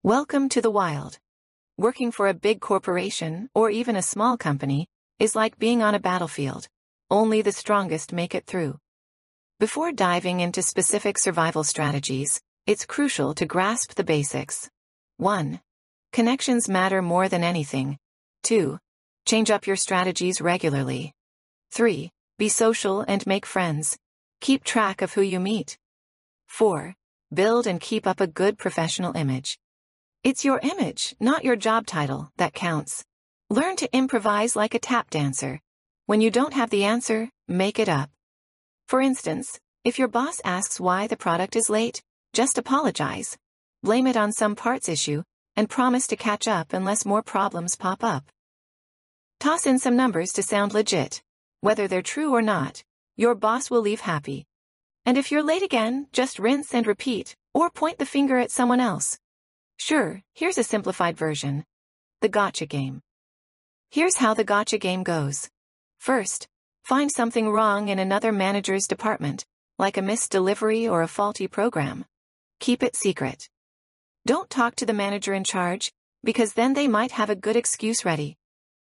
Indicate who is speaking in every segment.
Speaker 1: Welcome to the wild. Working for a big corporation, or even a small company, is like being on a battlefield. Only the strongest make it through. Before diving into specific survival strategies, it's crucial to grasp the basics. 1. Connections matter more than anything. 2. Change up your strategies regularly. 3. Be social and make friends. Keep track of who you meet. 4. Build and keep up a good professional image. It's your image, not your job title, that counts. Learn to improvise like a tap dancer. When you don't have the answer, make it up. For instance, if your boss asks why the product is late, just apologize. Blame it on some parts issue, and promise to catch up unless more problems pop up. Toss in some numbers to sound legit. Whether they're true or not, your boss will leave happy. And if you're late again, just rinse and repeat, or point the finger at someone else. Sure, here's a simplified version. The gotcha game. Here's how the gotcha game goes. First, find something wrong in another manager's department, like a missed delivery or a faulty program. Keep it secret. Don't talk to the manager in charge, because then they might have a good excuse ready.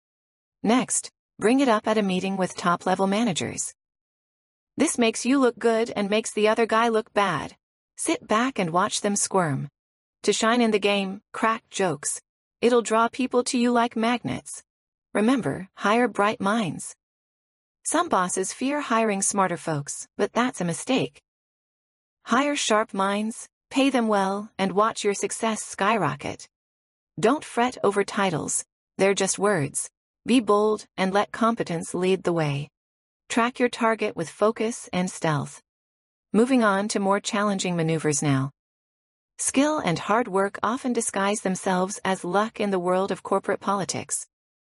Speaker 1: Next, bring it up at a meeting with top-level managers. This makes you look good and makes the other guy look bad. Sit back and watch them squirm. To shine in the game, crack jokes. It'll draw people to you like magnets. Remember, hire bright minds. Some bosses fear hiring smarter folks, but that's a mistake. Hire sharp minds, pay them well, and watch your success skyrocket. Don't fret over titles. They're just words. Be bold and let competence lead the way. Track your target with focus and stealth. Moving on to more challenging maneuvers now. Skill and hard work often disguise themselves as luck in the world of corporate politics.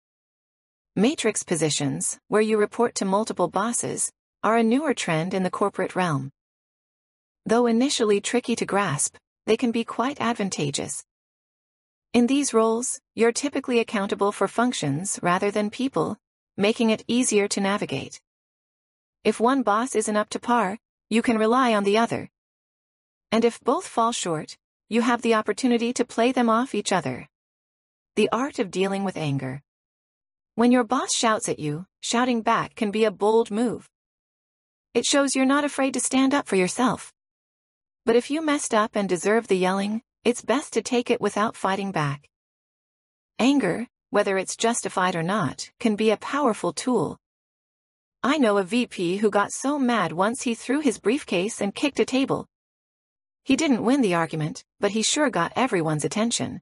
Speaker 1: Matrix positions, where you report to multiple bosses, are a newer trend in the corporate realm. Though initially tricky to grasp, they can be quite advantageous. In these roles, you're typically accountable for functions rather than people, making it easier to navigate. If one boss isn't up to par, you can rely on the other. And if both fall short, you have the opportunity to play them off each other. The art of dealing with anger. When your boss shouts at you, shouting back can be a bold move. It shows you're not afraid to stand up for yourself. But if you messed up and deserve the yelling, it's best to take it without fighting back. Anger, whether it's justified or not, can be a powerful tool. I know a VP who got so mad once he threw his briefcase and kicked a table. He didn't win the argument, but he sure got everyone's attention.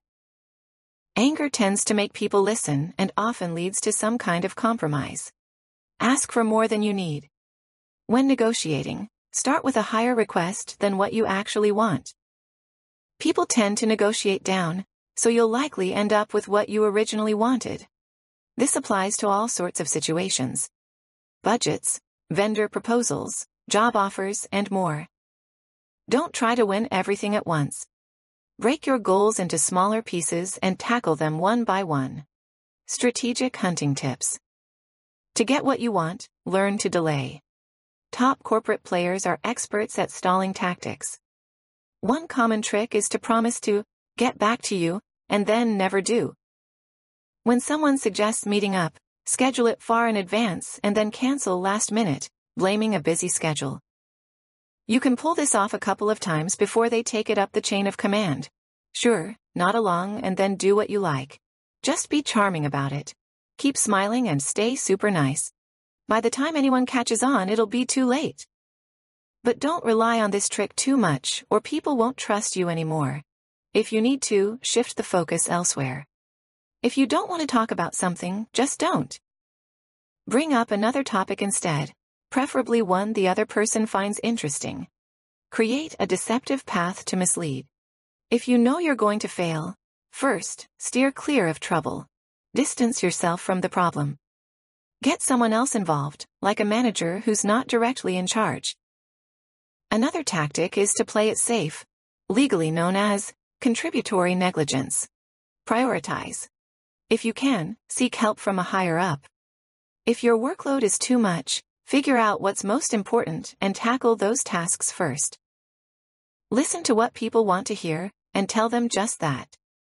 Speaker 1: Anger tends to make people listen and often leads to some kind of compromise. Ask for more than you need. When negotiating, start with a higher request than what you actually want. People tend to negotiate down, so you'll likely end up with what you originally wanted. This applies to all sorts of situations. Budgets, vendor proposals, job offers, and more. Don't try to win everything at once. Break your goals into smaller pieces and tackle them one by one. Strategic hunting tips. To get what you want, learn to delay. Top corporate players are experts at stalling tactics. One common trick is to promise to get back to you, and then never do. When someone suggests meeting up, schedule it far in advance and then cancel last minute, blaming a busy schedule. You can pull this off a couple of times before they take it up the chain of command. Sure, nod along and then do what you like. Just be charming about it. Keep smiling and stay super nice. By the time anyone catches on, it'll be too late. But don't rely on this trick too much, or people won't trust you anymore. If you need to, shift the focus elsewhere. If you don't want to talk about something, just don't. Bring up another topic instead. Preferably one the other person finds interesting. Create a deceptive path to mislead. If you know you're going to fail, first, steer clear of trouble. Distance yourself from the problem. Get someone else involved, like a manager who's not directly in charge. Another tactic is to play it safe, legally known as contributory negligence. Prioritize. If you can, seek help from a higher up. If your workload is too much, figure out what's most important and tackle those tasks first. Listen to what people want to hear, and tell them just that.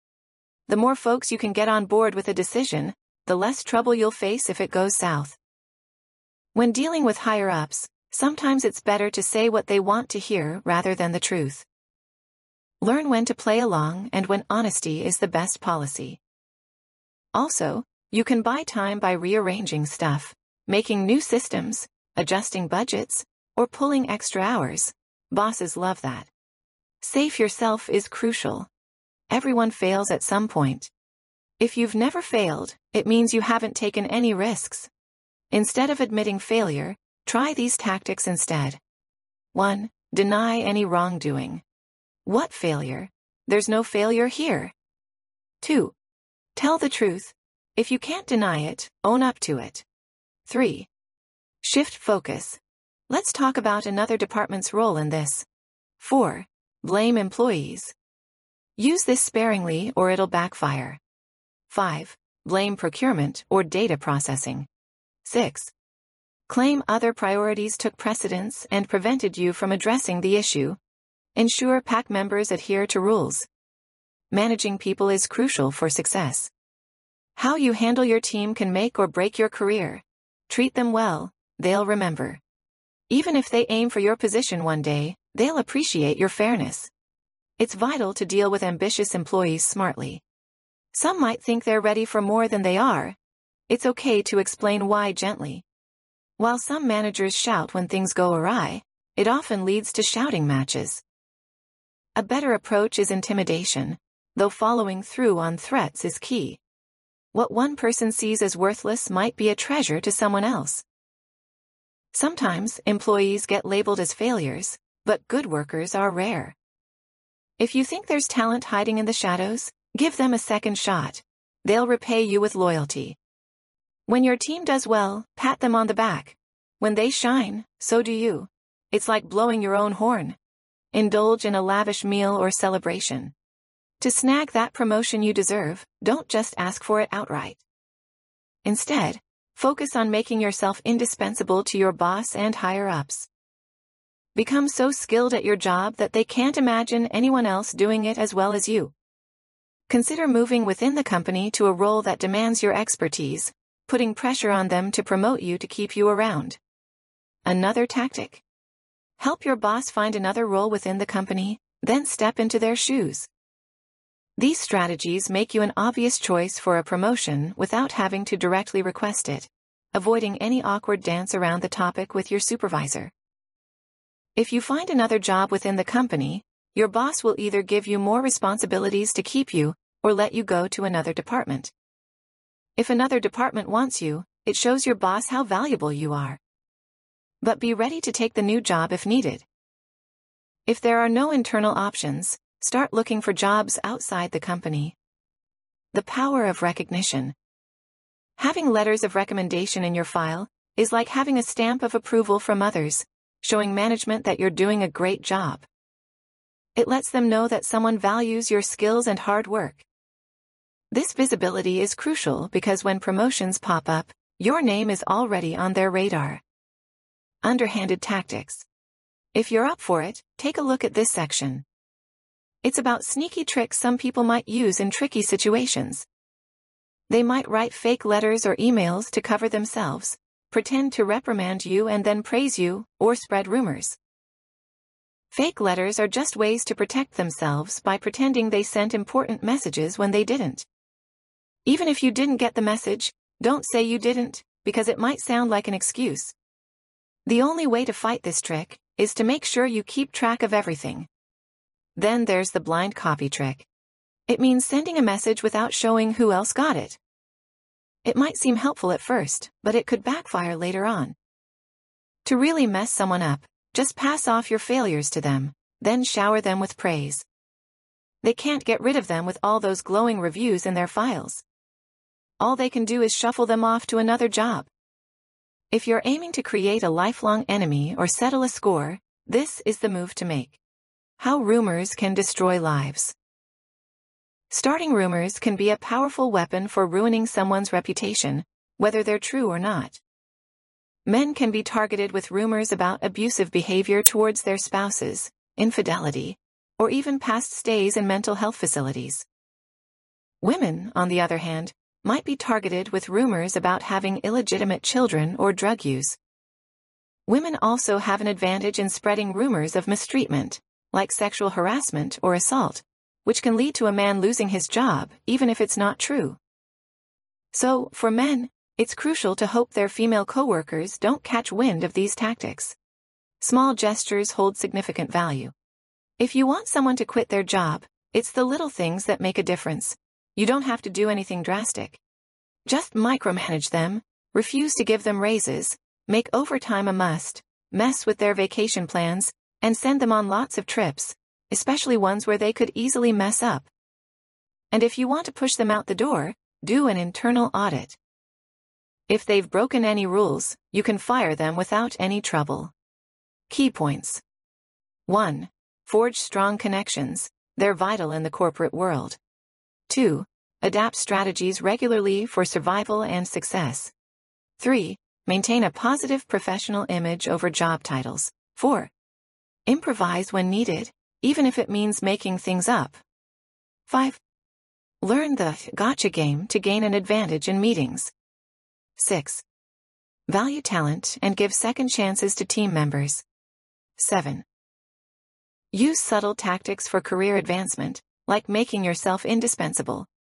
Speaker 1: The more folks you can get on board with a decision, the less trouble you'll face if it goes south. When dealing with higher-ups, sometimes it's better to say what they want to hear rather than the truth. Learn when to play along and when honesty is the best policy. Also, you can buy time by rearranging stuff, making new systems, adjusting budgets, or pulling extra hours. Bosses love that. Safe yourself is crucial. Everyone fails at some point. If you've never failed, it means you haven't taken any risks. Instead of admitting failure, try these tactics instead. 1. Deny any wrongdoing. What failure? There's no failure here. 2. Tell the truth. If you can't deny it, own up to it. 3. Shift focus. Let's talk about another department's role in this. 4. Blame employees. Use this sparingly or it'll backfire. 5. Blame procurement or data processing. 6. Claim other priorities took precedence and prevented you from addressing the issue. Ensure PAC members adhere to rules. Managing people is crucial for success. How you handle your team can make or break your career. Treat them well, they'll remember. Even if they aim for your position one day, they'll appreciate your fairness. It's vital to deal with ambitious employees smartly. Some might think they're ready for more than they are. It's okay to explain why gently. While some managers shout when things go awry, it often leads to shouting matches. A better approach is intimidation, though following through on threats is key. What one person sees as worthless might be a treasure to someone else. Sometimes employees get labeled as failures, but good workers are rare. If you think there's talent hiding in the shadows, give them a second shot. They'll repay you with loyalty. When your team does well, pat them on the back. When they shine, so do you. It's like blowing your own horn. Indulge in a lavish meal or celebration. To snag that promotion you deserve, don't just ask for it outright. Instead, focus on making yourself indispensable to your boss and higher-ups. Become so skilled at your job that they can't imagine anyone else doing it as well as you. Consider moving within the company to a role that demands your expertise, putting pressure on them to promote you to keep you around. Another tactic. Help your boss find another role within the company, then step into their shoes. These strategies make you an obvious choice for a promotion without having to directly request it, avoiding any awkward dance around the topic with your supervisor. If you find another job within the company, your boss will either give you more responsibilities to keep you, or let you go to another department. If another department wants you, it shows your boss how valuable you are. But be ready to take the new job if needed. If there are no internal options, start looking for jobs outside the company. The power of recognition. Having letters of recommendation in your file is like having a stamp of approval from others, showing management that you're doing a great job. It lets them know that someone values your skills and hard work. This visibility is crucial because when promotions pop up, your name is already on their radar. Underhanded tactics. If you're up for it, take a look at this section. It's about sneaky tricks some people might use in tricky situations. They might write fake letters or emails to cover themselves, pretend to reprimand you and then praise you, or spread rumors. Fake letters are just ways to protect themselves by pretending they sent important messages when they didn't. Even if you didn't get the message, don't say you didn't, because it might sound like an excuse. The only way to fight this trick is to make sure you keep track of everything. Then there's the blind copy trick. It means sending a message without showing who else got it. It might seem helpful at first, but it could backfire later on. To really mess someone up, just pass off your failures to them, then shower them with praise. They can't get rid of them with all those glowing reviews in their files. All they can do is shuffle them off to another job. If you're aiming to create a lifelong enemy or settle a score, this is the move to make. How rumors can destroy lives. Starting rumors can be a powerful weapon for ruining someone's reputation, whether they're true or not. Men can be targeted with rumors about abusive behavior towards their spouses, infidelity, or even past stays in mental health facilities. Women, on the other hand, might be targeted with rumors about having illegitimate children or drug use. Women also have an advantage in spreading rumors of mistreatment, like sexual harassment or assault, which can lead to a man losing his job even if it's not true. So, for men, it's crucial to hope their female coworkers don't catch wind of these tactics. Small gestures hold significant value. If you want someone to quit their job, it's the little things that make a difference. You don't have to do anything drastic. Just micromanage them, refuse to give them raises, make overtime a must, mess with their vacation plans, and send them on lots of trips, especially ones where they could easily mess up. And if you want to push them out the door, do an internal audit. If they've broken any rules, you can fire them without any trouble. Key points. 1. Forge strong connections. They're vital in the corporate world. 2. Adapt strategies regularly for survival and success. 3. Maintain a positive professional image over job titles. 4. Improvise when needed, even if it means making things up. 5. Learn the gotcha game to gain an advantage in meetings. 6. Value talent and give second chances to team members. 7. Use subtle tactics for career advancement, like making yourself indispensable,